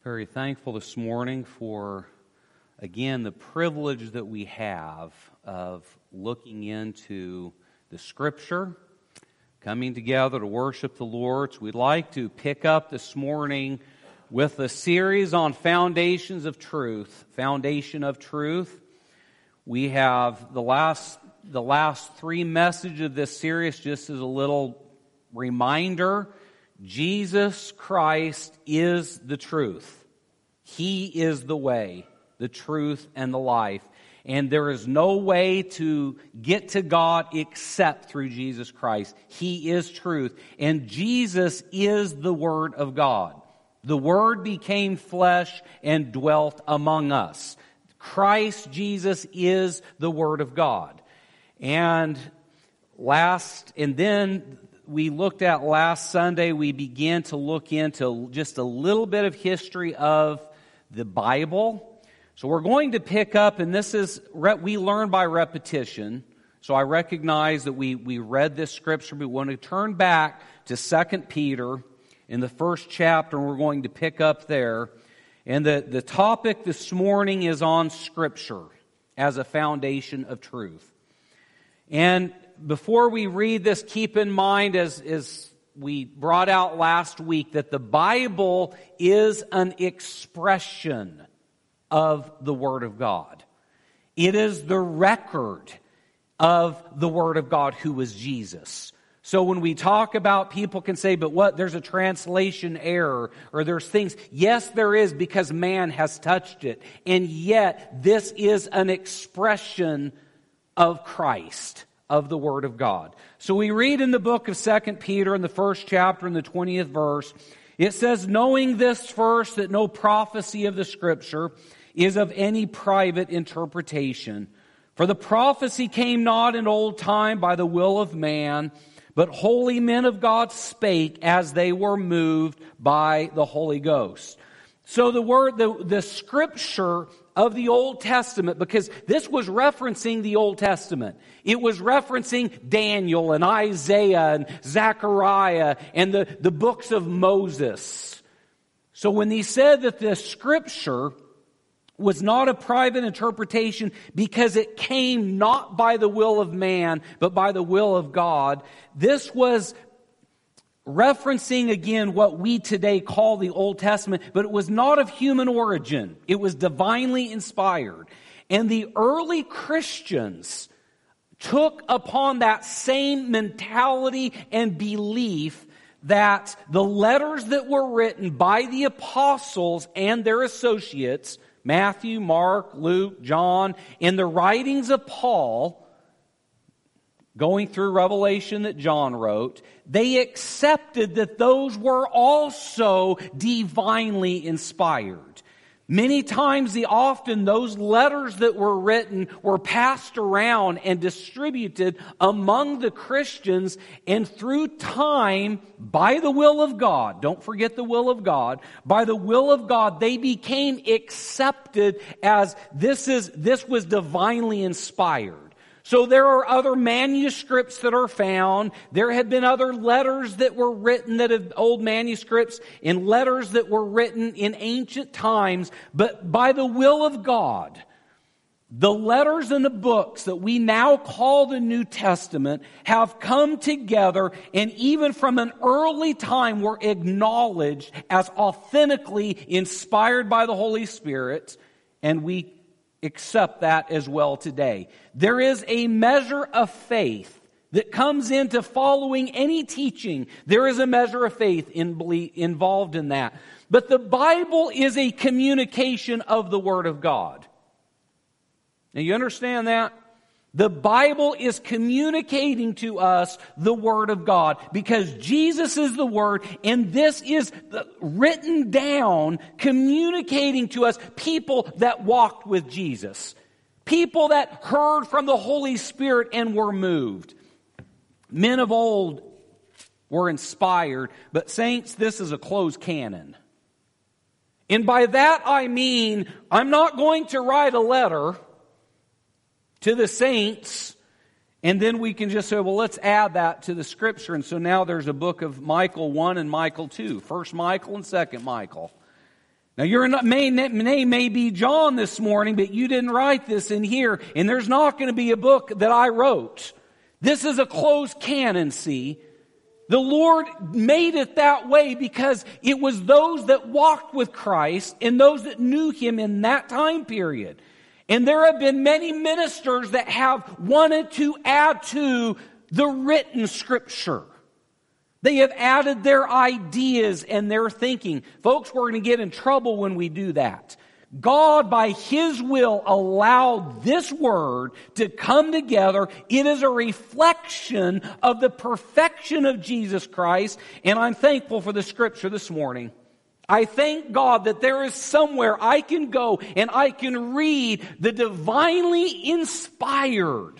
Very thankful this morning for, again, the privilege that we have of looking into the Scripture, coming together to worship the Lord. So we'd like to pick up this morning with a series on foundations of truth. Foundation of truth. We have the last three messages of this series, just as a little reminder. Jesus Christ is the truth. He is the way, the truth, and the life. And there is no way to get to God except through Jesus Christ. He is truth. And Jesus is the Word of God. The Word became flesh and dwelt among us. Christ Jesus is the Word of God. And then we looked at last Sunday, we began to look into just a little bit of history of the Bible. So we're going to pick up, and this is, we learn by repetition. So I recognize that we read this scripture, but we want to turn back to 2 Peter in the first chapter, and we're going to pick up there. And the topic this morning is on Scripture as a foundation of truth. And before we read this, keep in mind, as we brought out last week, that the Bible is an expression of the Word of God. It is the record of the Word of God, who was Jesus. So when we talk about, people can say, but what, there's a translation error, or there's things. Yes, there is, because man has touched it. And yet, this is an expression of Christ, of the Word of God. So we read in the book of 2 Peter in the first chapter in the 20th verse, it says, knowing this first, that no prophecy of the Scripture is of any private interpretation. For the prophecy came not in old time by the will of man, but holy men of God spake as they were moved by the Holy Ghost. So the Scripture of the Old Testament, because this was referencing the Old Testament. It was referencing Daniel and Isaiah and Zechariah and the books of Moses. So when he said that the Scripture was not a private interpretation because it came not by the will of man, but by the will of God, this was referencing again what we today call the Old Testament, but it was not of human origin. It was divinely inspired. And the early Christians took upon that same mentality and belief that the letters that were written by the apostles and their associates, Matthew, Mark, Luke, John, and the writings of Paul, going through Revelation that John wrote, they accepted that those were also divinely inspired. Many times, often, those letters that were written were passed around and distributed among the Christians, and through time, by the will of God, don't forget the will of God, by the will of God, they became accepted as this was divinely inspired. So there are other manuscripts that are found. There have been other letters that were written, old manuscripts and letters that were written in ancient times. But by the will of God, the letters and the books that we now call the New Testament have come together, and even from an early time were acknowledged as authentically inspired by the Holy Spirit, and we accept that as well today. There is a measure of faith that comes into following any teaching. There is a measure of faith involved in that. But the Bible is a communication of the Word of God. Now you understand that? The Bible is communicating to us the Word of God, because Jesus is the Word, and this is written down, communicating to us people that walked with Jesus. People that heard from the Holy Spirit and were moved. Men of old were inspired, but saints, this is a closed canon. And by that I mean, I'm not going to write a letter to the saints, and then we can just say, well, let's add that to the Scripture. And so now there's a book of Michael 1 and Michael 2. 1 Michael and 2 Michael. Now your name may be John this morning, but you didn't write this in here, and there's not going to be a book that I wrote. This is a closed canon, see. The Lord made it that way because it was those that walked with Christ and those that knew Him in that time period. And there have been many ministers that have wanted to add to the written Scripture. They have added their ideas and their thinking. Folks, we're going to get in trouble when we do that. God, by His will, allowed this Word to come together. It is a reflection of the perfection of Jesus Christ, and I'm thankful for the Scripture this morning. I thank God that there is somewhere I can go and I can read the divinely inspired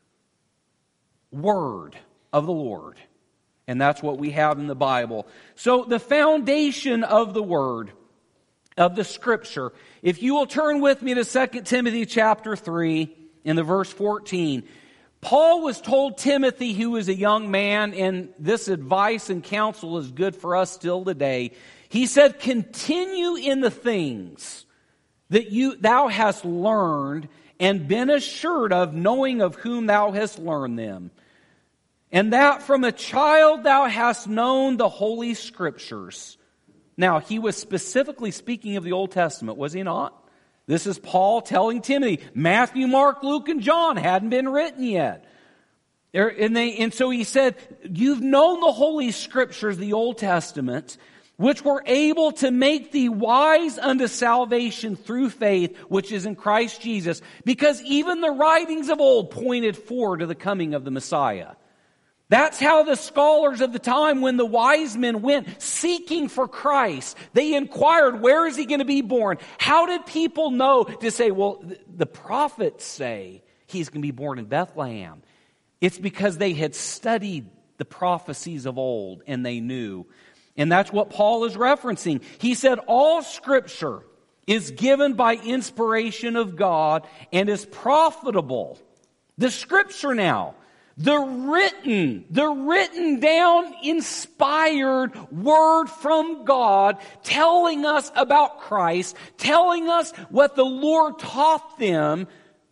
Word of the Lord. And that's what we have in the Bible. So the foundation of the Word, of the Scripture, if you will turn with me to 2 Timothy chapter 3 in the verse 14. Paul was told Timothy, who was a young man, and this advice and counsel is good for us still today. He said, continue in the things that thou hast learned and been assured of, knowing of whom thou hast learned them. And that from a child thou hast known the Holy Scriptures. Now, he was specifically speaking of the Old Testament, was he not? This is Paul telling Timothy. Matthew, Mark, Luke, and John hadn't been written yet. And so he said, you've known the Holy Scriptures, the Old Testament, which were able to make thee wise unto salvation through faith, which is in Christ Jesus. Because even the writings of old pointed forward to the coming of the Messiah. That's how the scholars of the time, when the wise men went seeking for Christ, they inquired, where is He going to be born? How did people know to say, well, the prophets say He's going to be born in Bethlehem? It's because they had studied the prophecies of old and they knew. And that's what Paul is referencing. He said, all Scripture is given by inspiration of God and is profitable. The Scripture now. The written down, inspired Word from God telling us about Christ, telling us what the Lord taught them.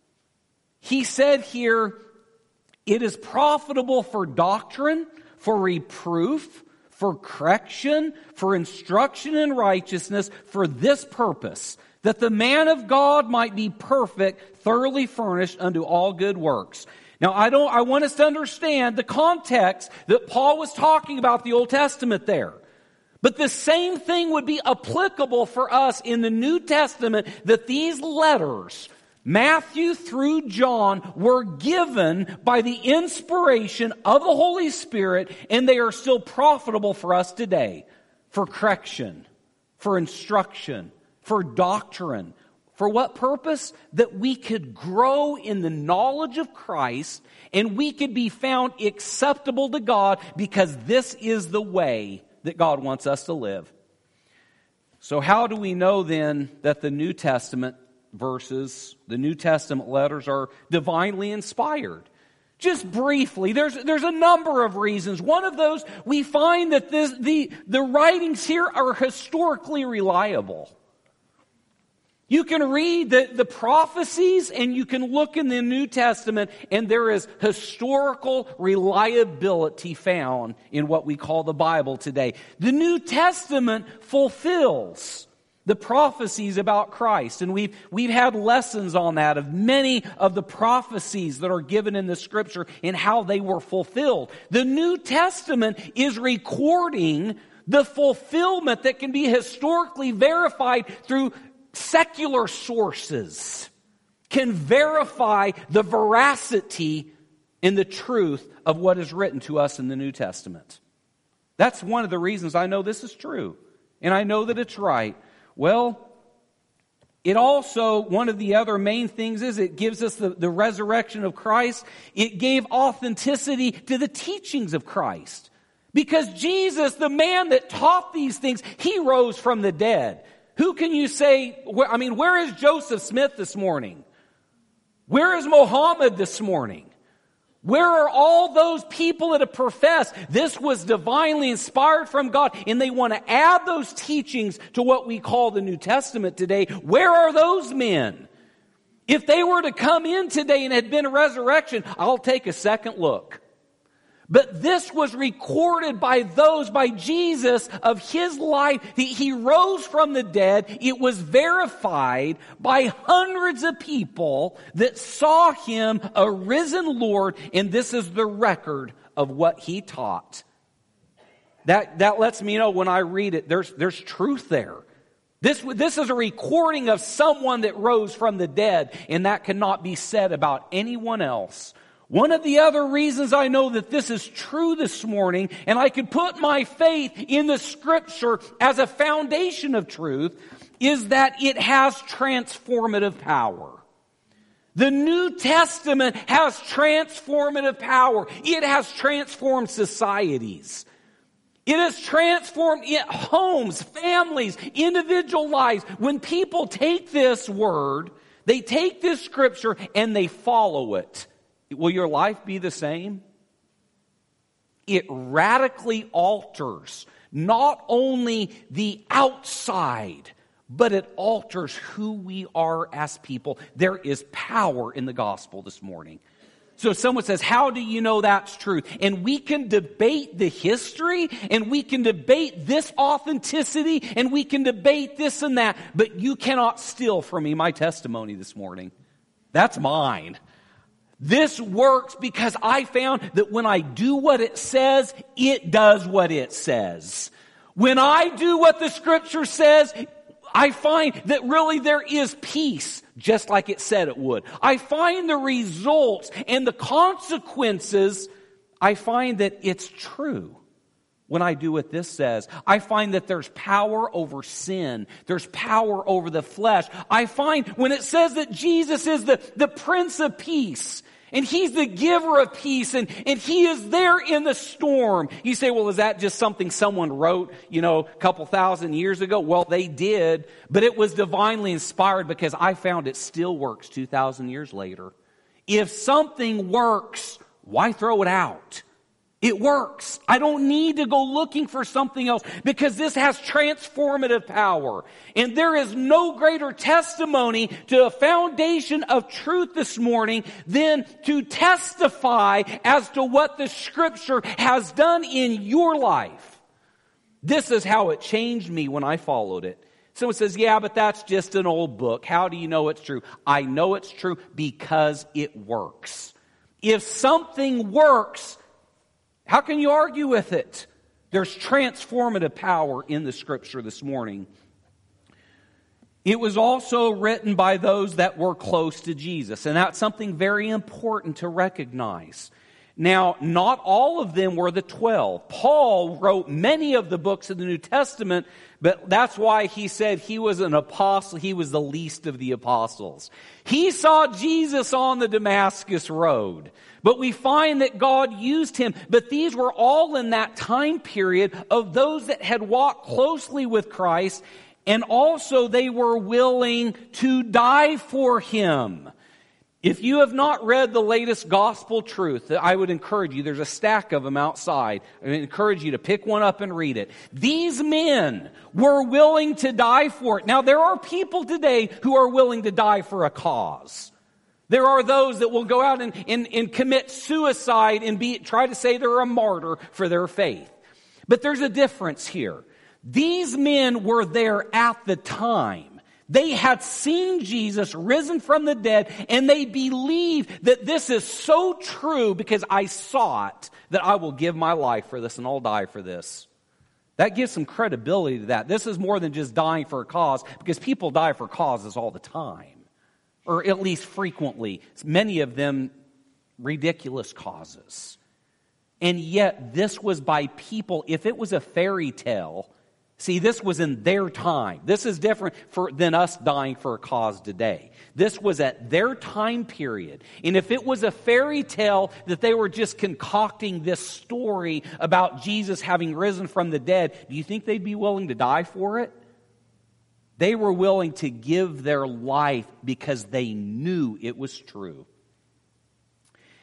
He said here, it is profitable for doctrine, for reproof, for correction, for instruction in righteousness, for this purpose, that the man of God might be perfect, thoroughly furnished unto all good works. Now, I want us to understand the context that Paul was talking about the Old Testament there. But the same thing would be applicable for us in the New Testament, that these letters, Matthew through John, were given by the inspiration of the Holy Spirit, and they are still profitable for us today. For correction, for instruction, for doctrine. For what purpose? That we could grow in the knowledge of Christ and we could be found acceptable to God, because this is the way that God wants us to live. So how do we know then that the New Testament verses, the New Testament letters are divinely inspired? Just briefly, there's a number of reasons. One of those, we find that the writings here are historically reliable. You can read the prophecies and you can look in the New Testament, and there is historical reliability found in what we call the Bible today. The New Testament fulfills the prophecies about Christ, and we've had lessons on that of many of the prophecies that are given in the Scripture and how they were fulfilled. The New Testament is recording the fulfillment that can be historically verified through secular sources, can verify the veracity and the truth of what is written to us in the New Testament. That's one of the reasons I know this is true, and I know that it's right. Well, it also, one of the other main things is it gives us the resurrection of Christ. It gave authenticity to the teachings of Christ. Because Jesus, the man that taught these things, He rose from the dead. Who can you say, where is Joseph Smith this morning? Where is Mohammed this morning? Where are all those people that have professed this was divinely inspired from God, and they want to add those teachings to what we call the New Testament today? Where are those men? If they were to come in today and had been a resurrection, I'll take a second look. But this was recorded by Jesus of his life. He rose from the dead. It was verified by hundreds of people that saw him, a risen Lord, and this is the record of what he taught. That lets me know when I read it, there's truth there. This is a recording of someone that rose from the dead, and that cannot be said about anyone else. One of the other reasons I know that this is true this morning, and I can put my faith in the Scripture as a foundation of truth, is that it has transformative power. The New Testament has transformative power. It has transformed societies. It has transformed homes, families, individual lives. When people take this word, they take this Scripture and they follow it. Will your life be the same? It radically alters not only the outside, but it alters who we are as people. There is power in the gospel this morning. So someone says, how do you know that's true? And we can debate the history, and we can debate this authenticity, and we can debate this and that, but you cannot steal from me my testimony this morning. That's mine. This works because I found that when I do what it says, it does what it says. When I do what the Scripture says, I find that really there is peace, just like it said it would. I find the results and the consequences, I find that it's true. When I do what this says, I find that there's power over sin. There's power over the flesh. I find when it says that Jesus is the Prince of Peace, and He's the giver of peace, and He is there in the storm. You say, well, is that just something someone wrote, a couple thousand years ago? Well, they did, but it was divinely inspired because I found it still works 2,000 years later. If something works, why throw it out? It works. I don't need to go looking for something else because this has transformative power. And there is no greater testimony to a foundation of truth this morning than to testify as to what the Scripture has done in your life. This is how it changed me when I followed it. Someone says, yeah, but that's just an old book. How do you know it's true? I know it's true because it works. If something works, how can you argue with it? There's transformative power in the Scripture this morning. It was also written by those that were close to Jesus, and that's something very important to recognize. Now, not all of them were the 12. Paul wrote many of the books of the New Testament, but that's why he said he was an apostle. He was the least of the apostles. He saw Jesus on the Damascus road, but we find that God used him. But these were all in that time period of those that had walked closely with Christ, and also they were willing to die for him. If you have not read the latest gospel truth, I would encourage you, there's a stack of them outside. I would encourage you to pick one up and read it. These men were willing to die for it. Now, there are people today who are willing to die for a cause. There are those that will go out and commit suicide and try to say they're a martyr for their faith. But there's a difference here. These men were there at the time. They had seen Jesus risen from the dead, and they believed that this is so true because I saw it, that I will give my life for this and I'll die for this. That gives some credibility to that. This is more than just dying for a cause, because people die for causes all the time, or at least frequently. Many of them ridiculous causes. And yet this was by people. If it was a fairy tale, see, this was in their time. This is different than us dying for a cause today. This was at their time period. And if it was a fairy tale that they were just concocting this story about Jesus having risen from the dead, do you think they'd be willing to die for it? They were willing to give their life because they knew it was true.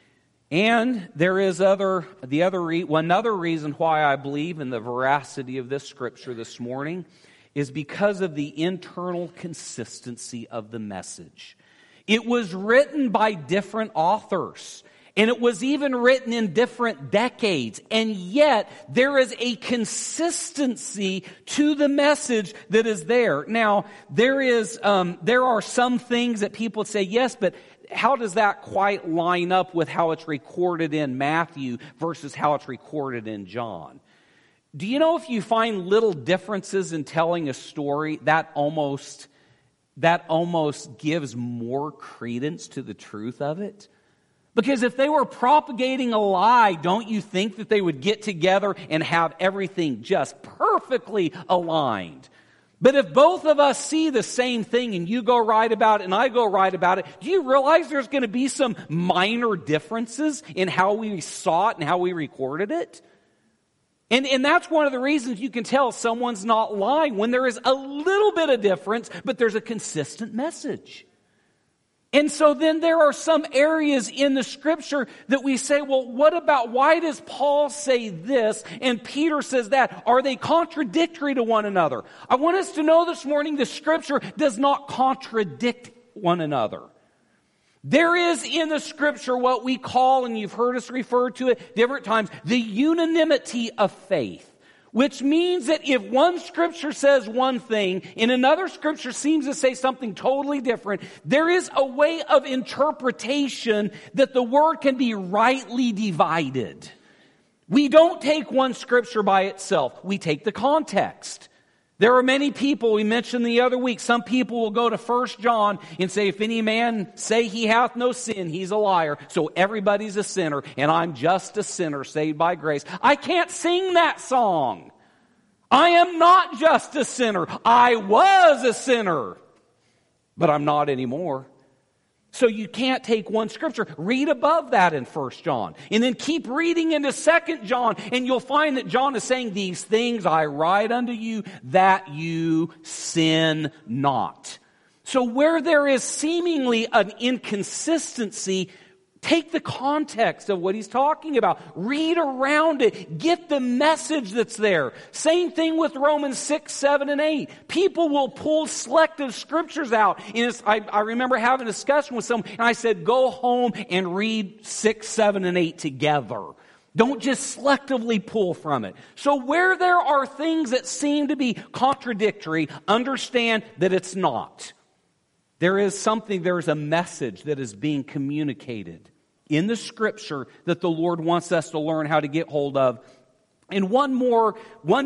And there is another reason why I believe in the veracity of this scripture this morning is because of the internal consistency of the message. It was written by different authors, and it was even written in different decades, and yet there is a consistency to the message that is there. Now, there are some things that people say, yes, but how does that quite line up with how it's recorded in Matthew versus how it's recorded in John? Do you know if you find little differences in telling a story, that almost gives more credence to the truth of it? Because if they were propagating a lie, don't you think that they would get together and have everything just perfectly aligned? But if both of us see the same thing and you go right about it and I go right about it, do you realize there's going to be some minor differences in how we saw it and how we recorded it? And that's one of the reasons you can tell someone's not lying, when there is a little bit of difference, but there's a consistent message. And so then there are some areas in the scripture that we say, well, why does Paul say this and Peter says that? Are they contradictory to one another? I want us to know this morning the scripture does not contradict one another. There is in the scripture what we call, and you've heard us refer to it different times, the unanimity of faith. Which means that if one scripture says one thing and another scripture seems to say something totally different, there is a way of interpretation that the word can be rightly divided. We don't take one scripture by itself. We take the context. There are many people, we mentioned the other week, some people will go to 1 John and say, if any man say he hath no sin, he's a liar. So everybody's a sinner, and I'm just a sinner saved by grace. I can't sing that song. I am not just a sinner. I was a sinner, but I'm not anymore. So you can't take one scripture. Read above that in 1 John. And then keep reading into 2 John. And you'll find that John is saying, these things I write unto you that you sin not. So where there is seemingly an inconsistency, take the context of what he's talking about. Read around it. Get the message that's there. Same thing with Romans 6, 7, and 8. People will pull selective scriptures out. And I remember having a discussion with someone, and I said, go home and read 6, 7, and 8 together. Don't just selectively pull from it. So where there are things that seem to be contradictory, understand that it's not. There is a message that is being communicated in the scripture that the Lord wants us to learn how to get hold of. And one more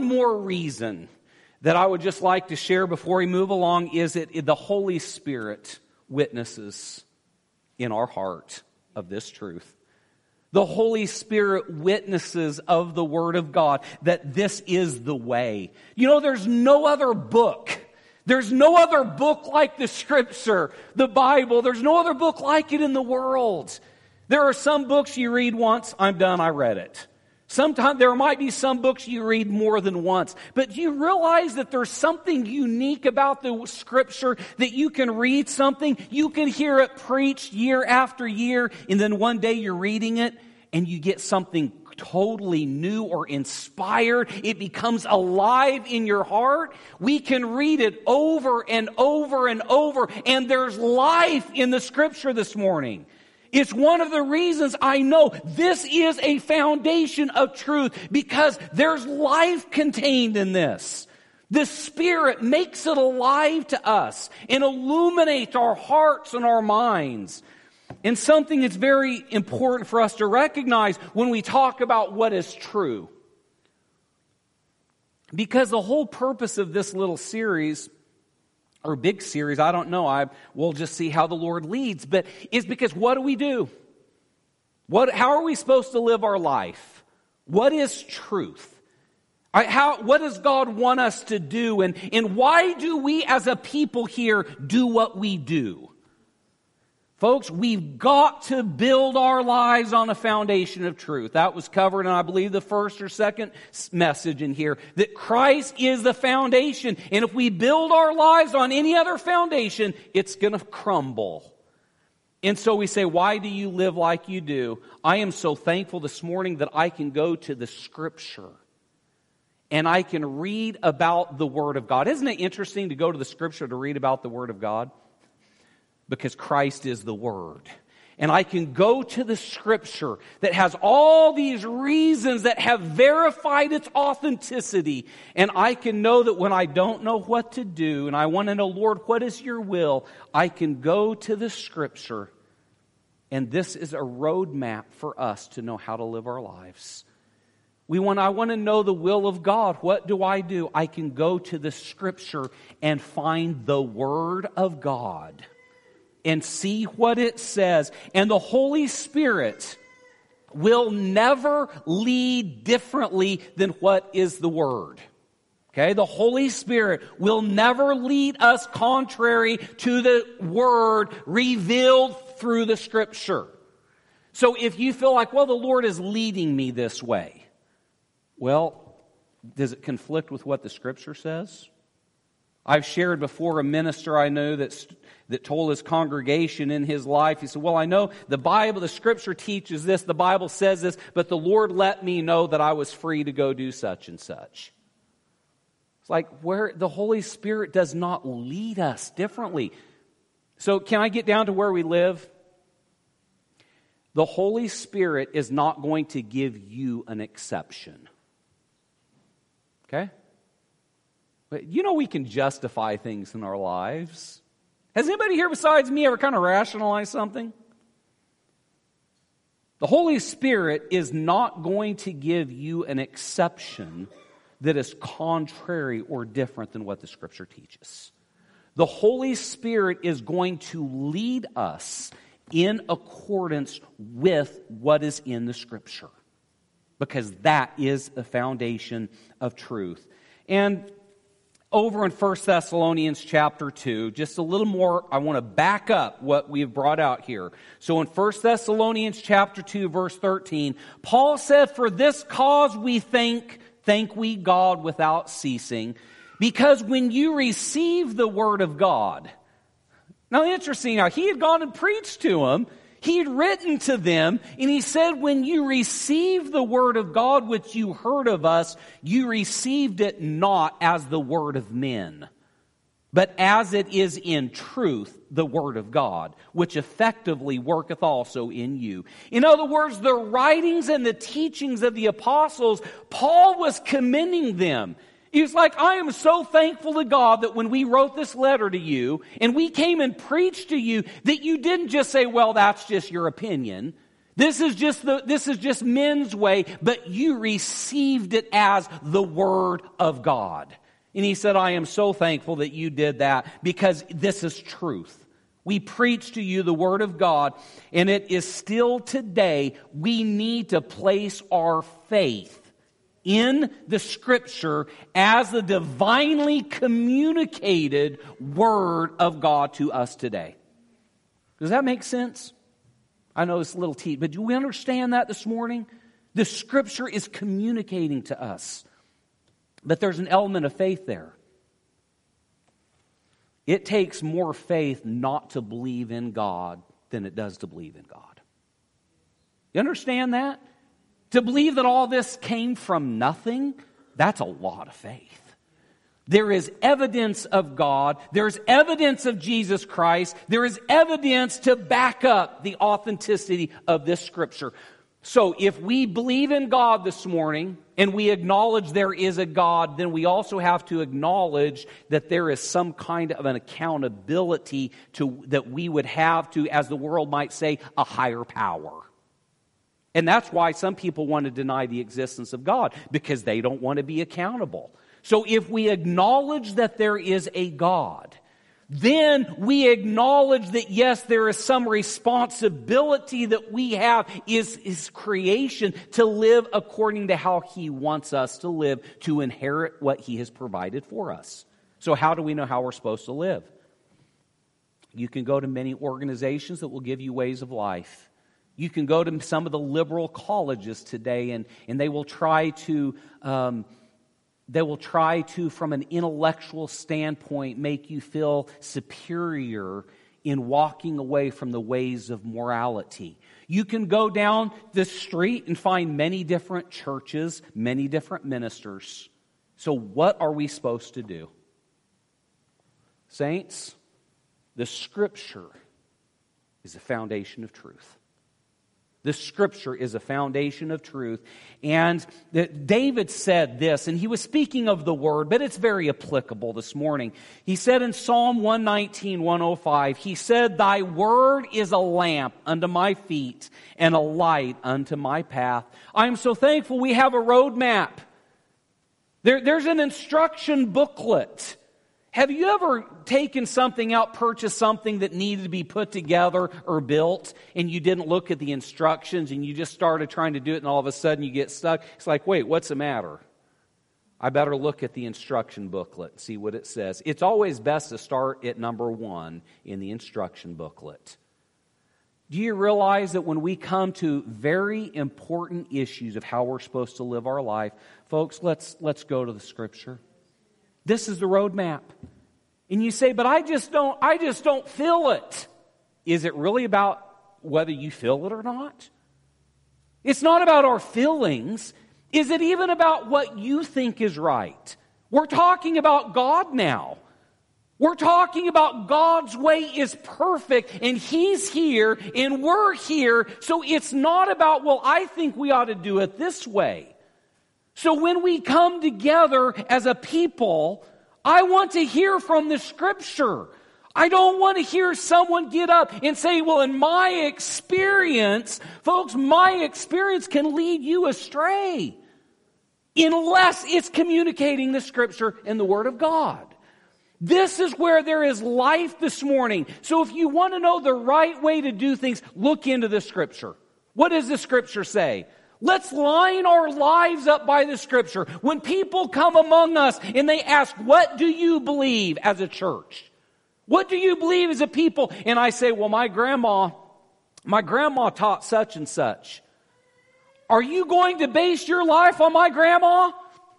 reason that I would just like to share before we move along is that the Holy Spirit witnesses in our heart of this truth. The Holy Spirit witnesses of the Word of God that this is the way. You know, there's no other book. There's no other book like the Scripture, the Bible. There's no other book like it in the world. There are some books you read once, I'm done, I read it. Sometimes there might be some books you read more than once. But do you realize that there's something unique about the Scripture, that you can read something, you can hear it preached year after year, and then one day you're reading it and you get something totally new or inspired. It becomes alive in your heart. We can read it over and over and over, and there's life in the Scripture this morning. It's one of the reasons I know this is a foundation of truth, because there's life contained in this. The Spirit makes it alive to us and illuminates our hearts and our minds. And something that's very important for us to recognize when we talk about what is true. Because the whole purpose of this little series, or big series, I don't know, we'll just see how the Lord leads, but is because what do? How are we supposed to live our life? What is truth? What does God want us to do? And why do we as a people here do what we do? Folks, we've got to build our lives on a foundation of truth. That was covered in, I believe, the first or second message in here, that Christ is the foundation. And if we build our lives on any other foundation, it's going to crumble. And so we say, why do you live like you do? I am so thankful this morning that I can go to the Scripture and I can read about the Word of God. Isn't it interesting to go to the Scripture to read about the Word of God? Because Christ is the Word. And I can go to the Scripture that has all these reasons that have verified its authenticity. And I can know that when I don't know what to do, and I want to know, Lord, what is your will? I can go to the Scripture. And this is a roadmap for us to know how to live our lives. I want to know the will of God. What do? I can go to the Scripture and find the Word of God and see what it says. And the Holy Spirit will never lead differently than what is the Word. Okay? The Holy Spirit will never lead us contrary to the Word revealed through the Scripture. So if you feel like, well, the Lord is leading me this way, well, does it conflict with what the Scripture says? I've shared before a minister I know that told his congregation in his life, he said, well, I know the Scripture teaches this, the Bible says this, but the Lord let me know that I was free to go do such and such. It's like where the Holy Spirit does not lead us differently. So can I get down to where we live? The Holy Spirit is not going to give you an exception. Okay? But you know we can justify things in our lives. Has anybody here besides me ever kind of rationalized something? The Holy Spirit is not going to give you an exception that is contrary or different than what the Scripture teaches. The Holy Spirit is going to lead us in accordance with what is in the Scripture, because that is the foundation of truth. And over in 1 Thessalonians chapter 2, just a little more, I want to back up what we've brought out here. So in 1 Thessalonians chapter 2, verse 13, Paul said, for this cause we thank we God without ceasing, because when you receive the word of God. Now interesting, he had gone and preached to them. He had written to them, and he said, when you received the word of God which you heard of us, you received it not as the word of men, but as it is in truth the word of God, which effectively worketh also in you. In other words, the writings and the teachings of the apostles, Paul was commending them. He was like, I am so thankful to God that when we wrote this letter to you and we came and preached to you, that you didn't just say, well, that's just your opinion. This is just men's way, but you received it as the Word of God. And he said, I am so thankful that you did that, because this is truth. We preach to you the Word of God, and it is still today, we need to place our faith in the Scripture as the divinely communicated Word of God to us today. Does that make sense? I know it's a little teeth, but do we understand that this morning? The Scripture is communicating to us. But there's an element of faith there. It takes more faith not to believe in God than it does to believe in God. You understand that? To believe that all this came from nothing, that's a lot of faith. There is evidence of God. There's evidence of Jesus Christ. There is evidence to back up the authenticity of this Scripture. So if we believe in God this morning and we acknowledge there is a God, then we also have to acknowledge that there is some kind of an accountability that we would have to, as the world might say, a higher power. And that's why some people want to deny the existence of God, because they don't want to be accountable. So if we acknowledge that there is a God, then we acknowledge that yes, there is some responsibility that we have is His creation to live according to how He wants us to live, to inherit what He has provided for us. So how do we know how we're supposed to live? You can go to many organizations that will give you ways of life. You can go to some of the liberal colleges today, and they will try to, from an intellectual standpoint, make you feel superior in walking away from the ways of morality. You can go down the street and find many different churches, many different ministers. So what are we supposed to do? Saints, the Scripture is the foundation of truth. The Scripture is a foundation of truth. And David said this, and he was speaking of the Word, but it's very applicable this morning. He said in Psalm 119, 105, he said, "Thy Word is a lamp unto my feet and a light unto my path." I am so thankful we have a roadmap. There's an instruction booklet. Have you ever taken something out, purchased something that needed to be put together or built, and you didn't look at the instructions and you just started trying to do it and all of a sudden you get stuck? It's like, wait, what's the matter? I better look at the instruction booklet and see what it says. It's always best to start at number 1 in the instruction booklet. Do you realize that when we come to very important issues of how we're supposed to live our life, folks, let's go to the Scripture. This is the roadmap. And you say, but I just don't feel it. Is it really about whether you feel it or not? It's not about our feelings. Is it even about what you think is right? We're talking about God now. We're talking about God's way is perfect, and He's here, and we're here. So it's not about, well, I think we ought to do it this way. So when we come together as a people, I want to hear from the Scripture. I don't want to hear someone get up and say, well, in my experience, folks, my experience can lead you astray unless it's communicating the Scripture and the Word of God. This is where there is life this morning. So if you want to know the right way to do things, look into the Scripture. What does the Scripture say? Let's line our lives up by the Scripture. When people come among us and they ask, what do you believe as a church? What do you believe as a people? And I say, well, my grandma taught such and such. Are you going to base your life on my grandma?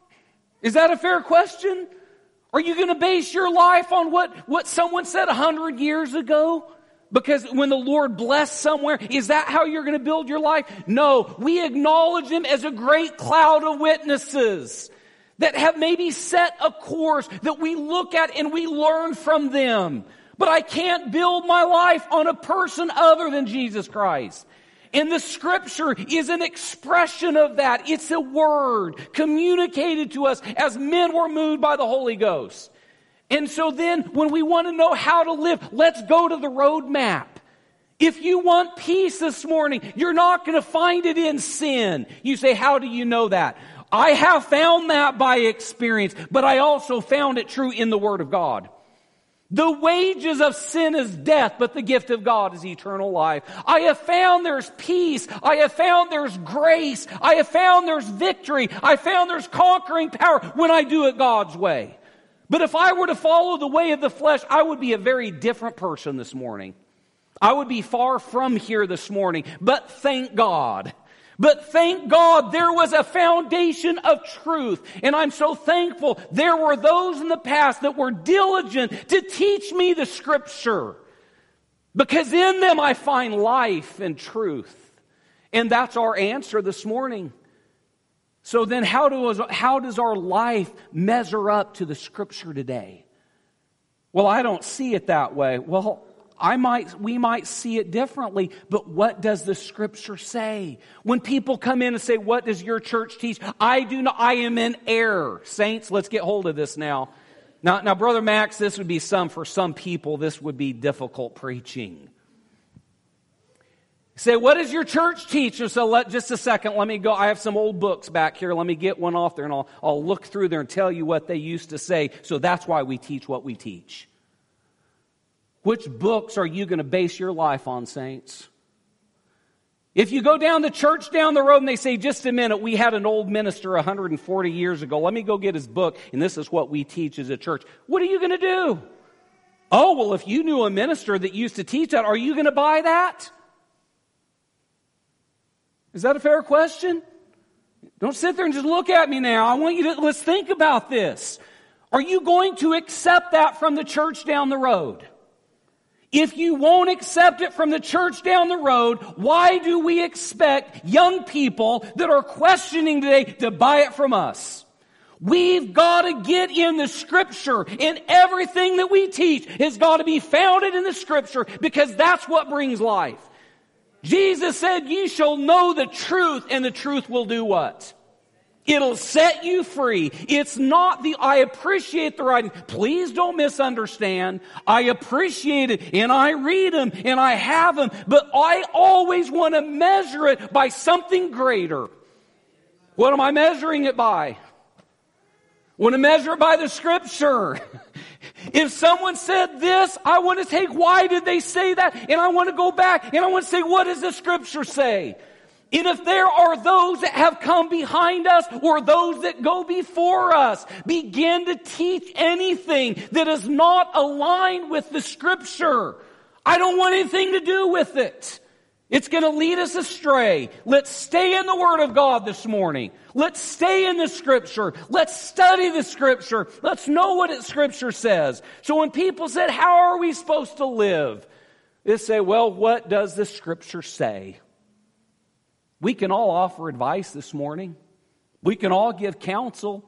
Is that a fair question? Are you going to base your life on what someone said 100 years ago? Because when the Lord blessed somewhere, is that how you're going to build your life? No, we acknowledge Him as a great cloud of witnesses that have maybe set a course that we look at and we learn from them. But I can't build my life on a person other than Jesus Christ. And the Scripture is an expression of that. It's a word communicated to us as men were moved by the Holy Ghost. And so then, when we want to know how to live, let's go to the roadmap. If you want peace this morning, you're not going to find it in sin. You say, how do you know that? I have found that by experience, but I also found it true in the Word of God. The wages of sin is death, but the gift of God is eternal life. I have found there's peace. I have found there's grace. I have found there's victory. I found there's conquering power when I do it God's way. But if I were to follow the way of the flesh, I would be a very different person this morning. I would be far from here this morning. But thank God. But thank God there was a foundation of truth. And I'm so thankful there were those in the past that were diligent to teach me the Scripture. Because in them I find life and truth. And that's our answer this morning. So then how does our life measure up to the Scripture today? Well, I don't see it that way. Well, we might see it differently, but what does the Scripture say? When people come in and say, what does your church teach? I am in error. Saints, let's get hold of this now. Now, Brother Max, this would be for some people, this would be difficult preaching. Say, what does your church teach? So just a second, let me go. I have some old books back here. Let me get one off there and I'll look through there and tell you what they used to say. So that's why we teach what we teach. Which books are you going to base your life on, saints? If you go down the church down the road and they say, just a minute, we had an old minister 140 years ago. Let me go get his book, and this is what we teach as a church. What are you going to do? Oh, well, if you knew a minister that used to teach that, are you going to buy that? Is that a fair question? Don't sit there and just look at me now. I want you to, let's think about this. Are you going to accept that from the church down the road? If you won't accept it from the church down the road, why do we expect young people that are questioning today to buy it from us? We've got to get in the Scripture, and everything that we teach has got to be founded in the Scripture, because that's what brings life. Jesus said, "Ye shall know the truth, and the truth will do what? It'll set you free." It's not I appreciate the writing. Please don't misunderstand. I appreciate it, and I read them, and I have them, but I always want to measure it by something greater. What am I measuring it by? I want to measure it by the Scripture. If someone said this, I want to take, why did they say that? And I want to go back and I want to say, what does the Scripture say? And if there are those that have come behind us or those that go before us, begin to teach anything that is not aligned with the Scripture. I don't want anything to do with it. It's going to lead us astray. Let's stay in the Word of God this morning. Let's stay in the Scripture. Let's study the Scripture. Let's know what the Scripture says. So when people said, how are we supposed to live? They say, well, what does the Scripture say? We can all offer advice this morning. We can all give counsel.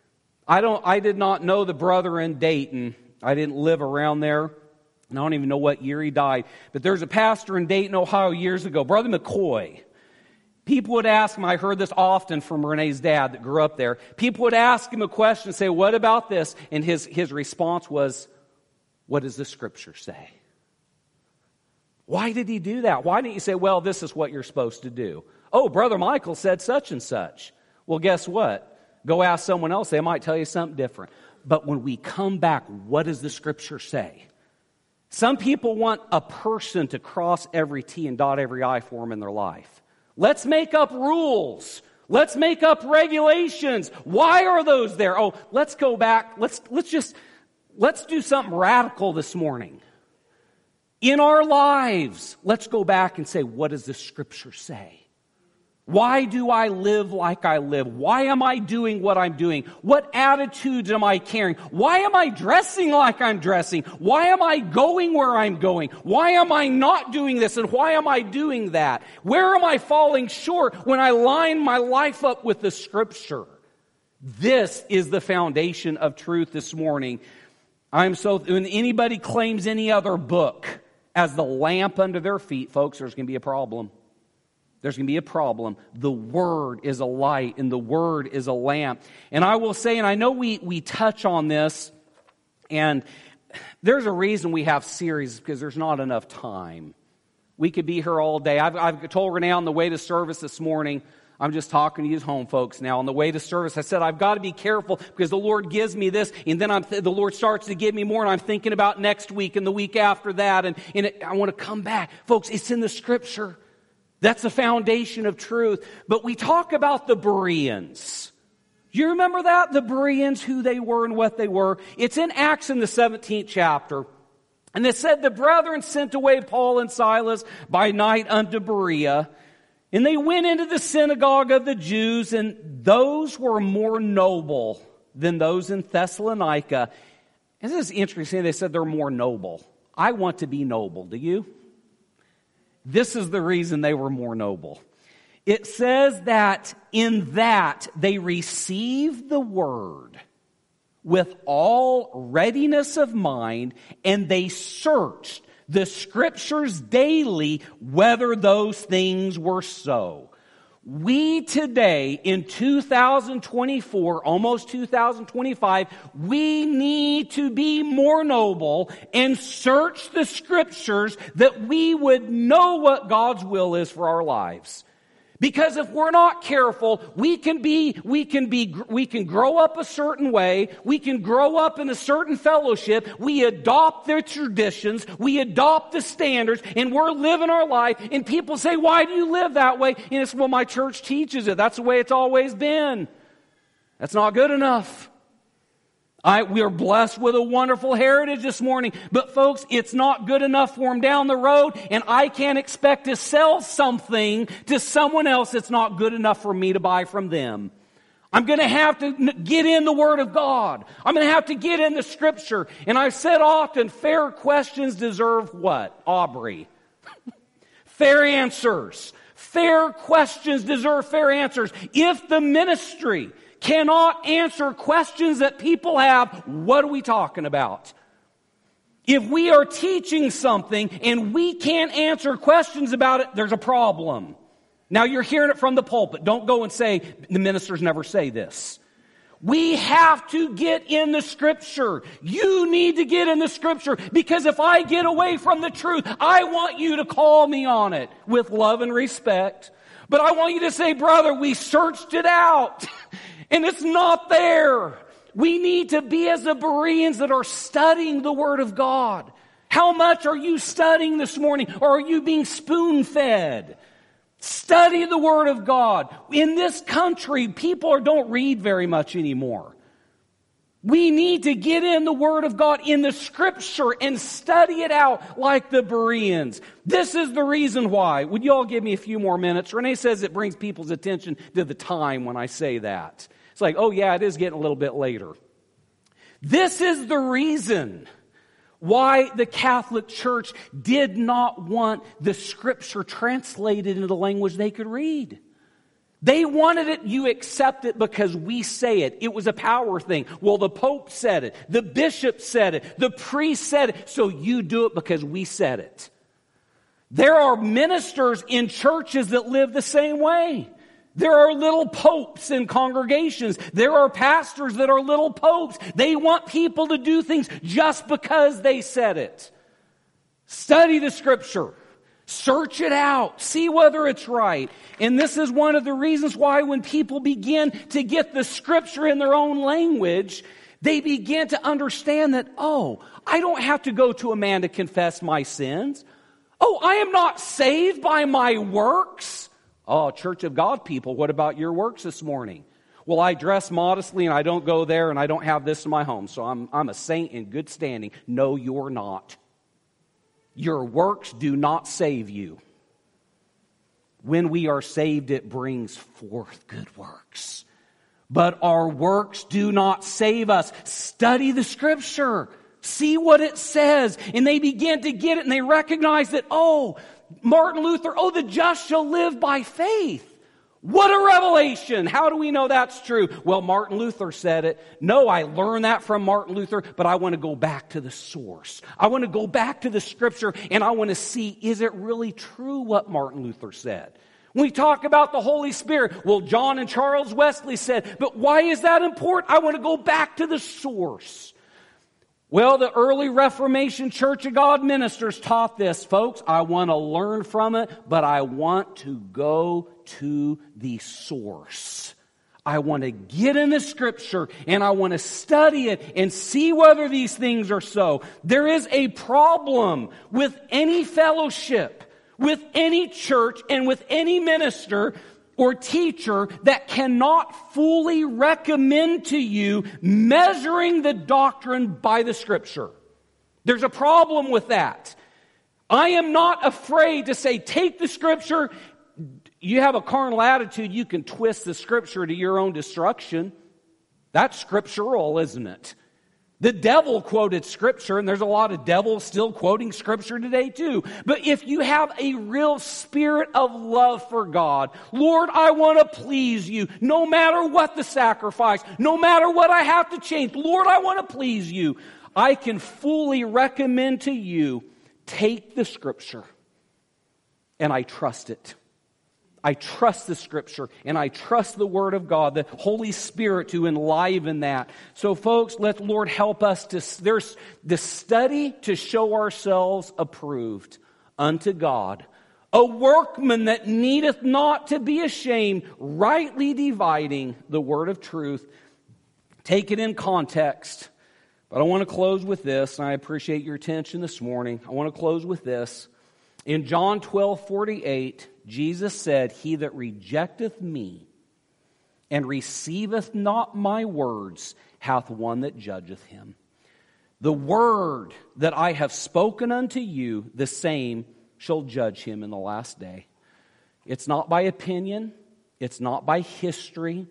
I did not know the brother in Dayton. I didn't live around there. And I don't even know what year he died. But there's a pastor in Dayton, Ohio years ago, Brother McCoy. People would ask him, I heard this often from Renee's dad that grew up there. People would ask him a question and say, what about this? And his response was, what does the Scripture say? Why did he do that? Why didn't you say, well, this is what you're supposed to do? Oh, Brother Michael said such and such. Well, guess what? Go ask someone else. They might tell you something different. But when we come back, what does the Scripture say? Some people want a person to cross every T and dot every I for them in their life. Let's make up rules. Let's make up regulations. Why are those there? Oh, let's go back. Let's do something radical this morning. In our lives, let's go back and say, what does the Scripture say? Why do I live like I live? Why am I doing what I'm doing? What attitudes am I carrying? Why am I dressing like I'm dressing? Why am I going where I'm going? Why am I not doing this and why am I doing that? Where am I falling short when I line my life up with the Scripture? This is the foundation of truth this morning. When anybody claims any other book as the lamp under their feet, folks, there's going to be a problem. There's going to be a problem. The Word is a light and the Word is a lamp. And I will say, and I know we touch on this, and there's a reason we have series, because there's not enough time. We could be here all day. I've told Renee on the way to service this morning, I'm just talking to you home folks now. On the way to service, I said, I've got to be careful because the Lord gives me this, and then the Lord starts to give me more, and I'm thinking about next week and the week after that, and I want to come back. Folks, it's in the Scripture. That's the foundation of truth. But we talk about the Bereans. Do you remember that? The Bereans, who they were and what they were. It's in Acts in the 17th chapter. And it said, the brethren sent away Paul and Silas by night unto Berea. And they went into the synagogue of the Jews, and those were more noble than those in Thessalonica. And this is interesting. They said they're more noble. I want to be noble. Do you? This is the reason they were more noble. It says that in that they received the word with all readiness of mind, and they searched the Scriptures daily whether those things were so. We today, in 2024, almost 2025, we need to be more noble and search the Scriptures that we would know what God's will is for our lives. Because if we're not careful, we can grow up a certain way. We can grow up in a certain fellowship. We adopt their traditions. We adopt the standards, and we're living our life. And people say, "Why do you live that way?" And it's, "Well, my church teaches it. That's the way it's always been." That's not good enough. We are blessed with a wonderful heritage this morning. But folks, it's not good enough for them down the road. And I can't expect to sell something to someone else that's not good enough for me to buy from them. I'm going to have to get in the Word of God. I'm going to have to get in the Scripture. And I've said often, fair questions deserve what? Aubrey. Fair answers. Fair questions deserve fair answers. If the ministry cannot answer questions that people have, what are we talking about? If we are teaching something and we can't answer questions about it, there's a problem. Now you're hearing it from the pulpit. Don't go and say, the ministers never say this. We have to get in the Scripture. You need to get in the Scripture, because if I get away from the truth, I want you to call me on it with love and respect. But I want you to say, brother, we searched it out and it's not there. We need to be as the Bereans that are studying the Word of God. How much are you studying this morning, or are you being spoon-fed? Study the Word of God. In this country, people don't read very much anymore. We need to get in the Word of God, in the Scripture, and study it out like the Bereans. This is the reason why. Would you all give me a few more minutes? Renee says it brings people's attention to the time when I say that. It's like, oh yeah, it is getting a little bit later. This is the reason why the Catholic Church did not want the Scripture translated into the language they could read. They wanted it, you accept it because we say it. It was a power thing. Well, the Pope said it. The Bishop said it. The priest said it. So you do it because we said it. There are ministers in churches that live the same way. There are little popes in congregations. There are pastors that are little popes. They want people to do things just because they said it. Study the Scripture. Search it out. See whether it's right. And this is one of the reasons why when people begin to get the Scripture in their own language, they begin to understand that, oh, I don't have to go to a man to confess my sins. Oh, I am not saved by my works. Oh, Church of God people, what about your works this morning? Well, I dress modestly and I don't go there and I don't have this in my home, so I'm a saint in good standing. No, you're not. Your works do not save you. When we are saved, it brings forth good works. But our works do not save us. Study the Scripture. See what it says. And they begin to get it and they recognize that, oh, Martin Luther, oh, the just shall live by faith. What a revelation. How do we know that's true? Well, Martin Luther said it. No, I learned that from Martin Luther, but I want to go back to the source. I want to go back to the Scripture and I want to see, is it really true what Martin Luther said? When we talk about the Holy Spirit, well, John and Charles Wesley said, but why is that important? I want to go back to the source. Well, the early Reformation Church of God ministers taught this, folks. I want to learn from it, but I want to go to the source. I want to get in the Scripture and I want to study it and see whether these things are so. There is a problem with any fellowship, with any church, and with any minister or teacher that cannot fully recommend to you measuring the doctrine by the Scripture. There's a problem with that. I am not afraid to say, take the Scripture. You have a carnal attitude, you can twist the Scripture to your own destruction. That's scriptural, isn't it? The devil quoted Scripture, and there's a lot of devils still quoting Scripture today too. But if you have a real spirit of love for God, Lord, I want to please you, no matter what the sacrifice, no matter what I have to change. Lord, I want to please you. I can fully recommend to you, take the Scripture, and I trust it. I trust the Scripture, and I trust the Word of God, the Holy Spirit to enliven that. So folks, let the Lord help us there's the study to show ourselves approved unto God, a workman that needeth not to be ashamed, rightly dividing the word of truth. Take it in context. But I want to close with this, and I appreciate your attention this morning. I want to close with this. In John 12:48, Jesus said, he that rejecteth me and receiveth not my words hath one that judgeth him. The word that I have spoken unto you, the same shall judge him in the last day. It's not by opinion. It's not by history.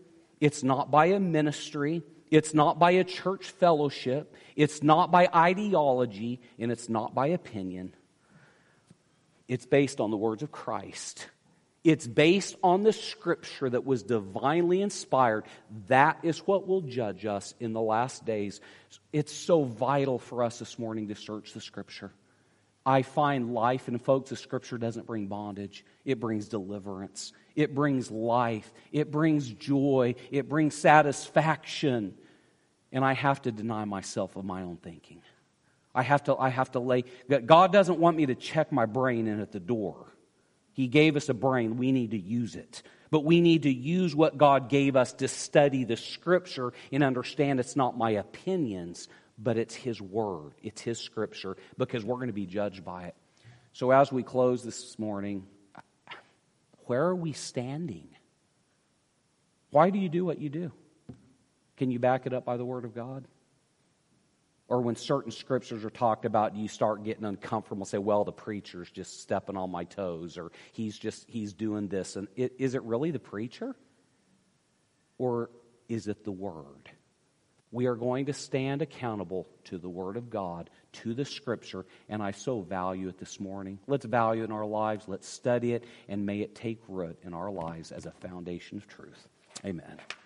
It's not by a ministry. It's not by a church fellowship. It's not by ideology. And it's not by opinion. It's based on the words of Christ. It's based on the Scripture that was divinely inspired. That is what will judge us in the last days. It's so vital for us this morning to search the Scripture. I find life, and folks, the Scripture doesn't bring bondage. It brings deliverance. It brings life. It brings joy. It brings satisfaction. And I have to deny myself of my own thinking. I have to lay... God doesn't want me to check my brain in at the door. He gave us a brain. We need to use it. But we need to use what God gave us to study the Scripture and understand it's not my opinions, but it's His Word. It's His Scripture, because we're going to be judged by it. So as we close this morning, where are we standing? Why do you do what you do? Can you back it up by the Word of God? Or when certain scriptures are talked about, you start getting uncomfortable and say, well, the preacher's just stepping on my toes, or he's doing this. And is it really the preacher? Or is it the Word? We are going to stand accountable to the Word of God, to the Scripture, and I so value it this morning. Let's value it in our lives. Let's study it, and may it take root in our lives as a foundation of truth. Amen.